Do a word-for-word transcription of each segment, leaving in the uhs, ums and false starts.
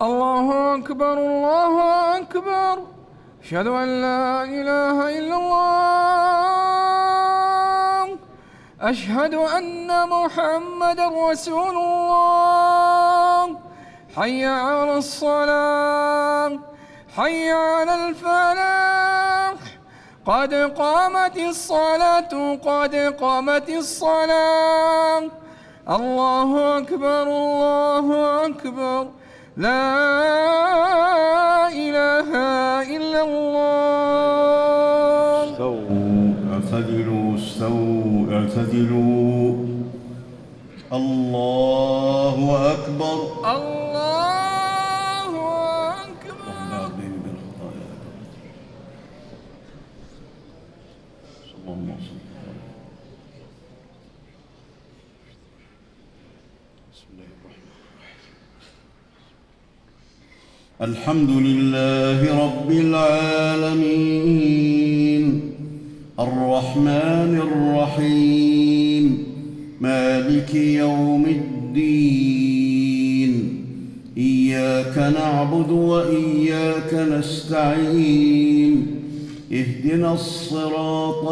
الله أكبر الله أكبر أشهد أن لا إله إلا الله أشهد أن محمدًا رسول الله حي على الصلاة حي على الفلاح قد قامت الصلاة قد قامت الصلاة الله أكبر الله أكبر لا إله إلا الله. استووا اعتدلوا استووا اعتدلوا. الله أكبر الله أكبر. اللهم صل. بسم الله الرحمن الرحيم. الحمد لله رب العالمين الرحمن الرحيم مالك يوم الدين إياك نعبد وإياك نستعين اهدنا الصراط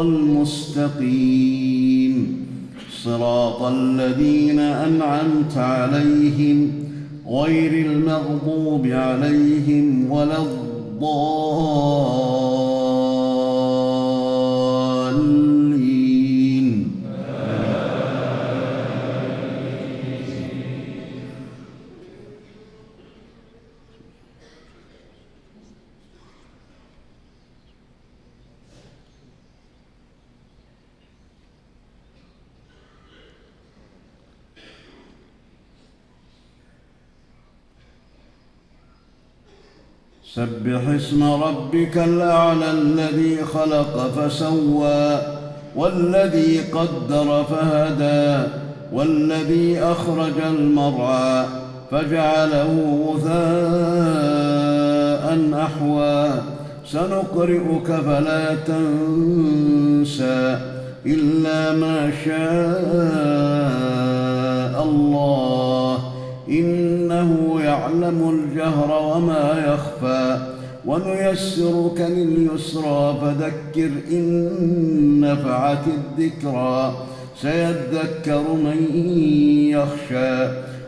المستقيم صراط الذين أنعمت عليهم غير المغضوب عليهم ولا الضالين. سبح اسم ربك الأعلى الذي خلق فسوى والذي قدر فهدى والذي أخرج المرعى فجعله غثاء أحوى سنقرئك فلا تنسى إلا ما شاء الله إنه يعلم الجهر وما يخفى ونيسرك لليسرى فذكر إن نفعت الذكرى سيذكر من يخشى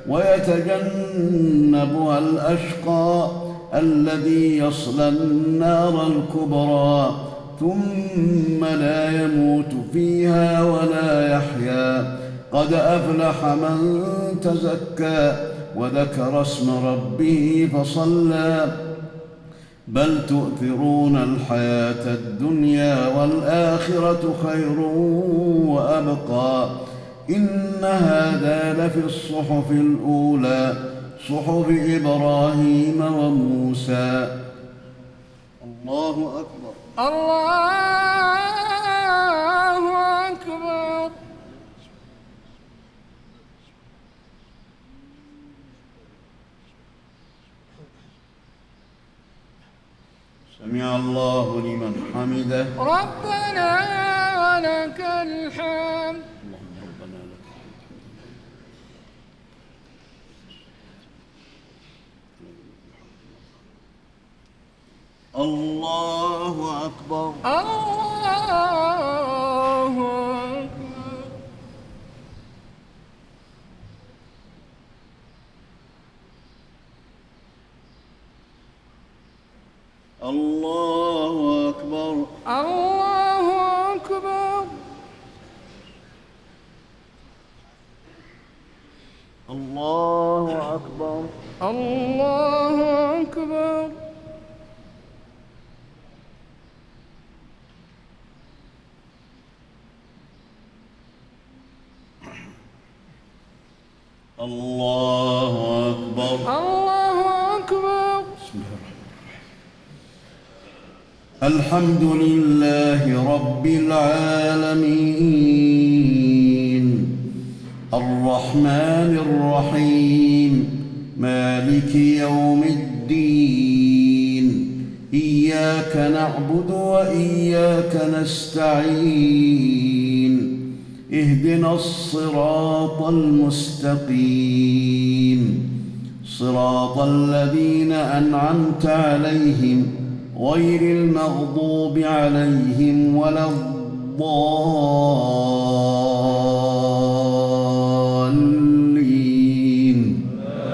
ويتجنبها الأشقى الذي يصلى النار الكبرى ثم لا يموت فيها ولا يحيا قد أفلح من تزكى وذكر اسم ربه فصلى بل تؤثرون الحياة الدنيا والآخرة خير وأبقى إن هذا لفي الصحف الأولى صحف إبراهيم وموسى. الله أكبر الله أكبر. سمع الله لمن حمده ربنا ولك الحمد. اللهم ربنا لك الحمد. الله أكبر الله الله أكبر الله أكبر. الله أكبر الله أكبر. الله أكبر الله أكبر. بسم الله الحمد لله رب العالمين الرحمن الرحيم مالك يوم الدين إياك نعبد وإياك نستعين اهدنا الصراط المستقيم صراط الذين أنعمت عليهم غير المغضوب عليهم ولا الضالين.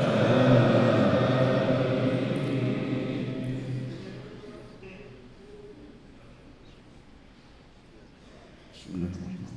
بسم الله الرحمن الرحيم.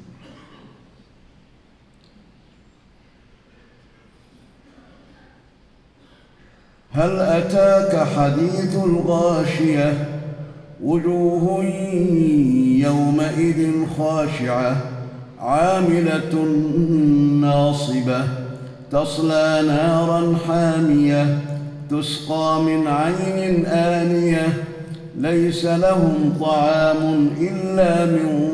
هل أتاك حديث الغاشية وجوه يومئذ خاشعة عاملة ناصبة تصلى نارا حامية تسقى من عين آنية ليس لهم طعام إلا من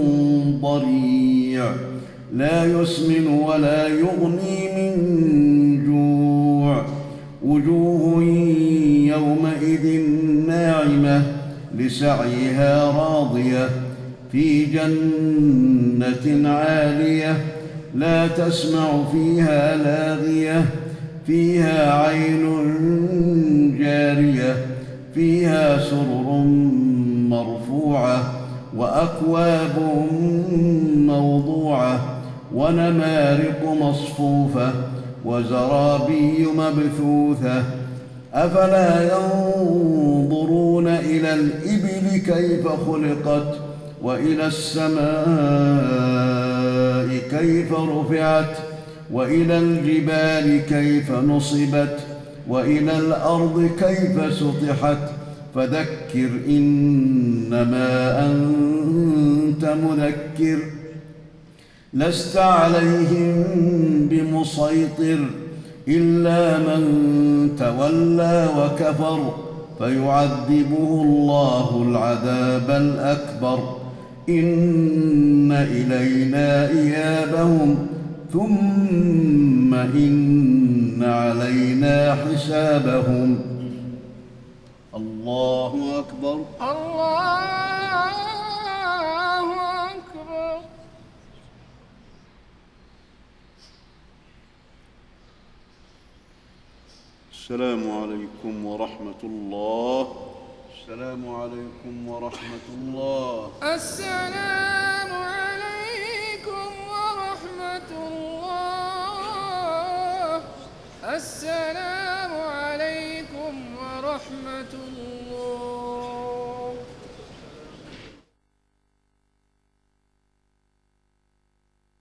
ضريع لا يسمن ولا يغني من جوع وجوه يومئذ ناعمة لسعيها راضية في جنة عالية لا تسمع فيها لاغية فيها عين جارية فيها سرر مرفوعة وأكواب موضوعة ونمارق مصفوفة وزرابي مبثوثة أفلا ينظرون إلى الإبل كيف خلقت وإلى السماء كيف رفعت وإلى الجبال كيف نصبت وإلى الأرض كيف سطحت فذكر إنما أنت مذكر لست عليهم بمسيطر إلا من تولى وكفر فيعذبه الله العذاب الأكبر إن إلينا إيابهم ثم إن علينا حسابهم. الله أكبر. الله أكبر. السلام عليكم ورحمة الله. السلام عليكم ورحمة الله. السلام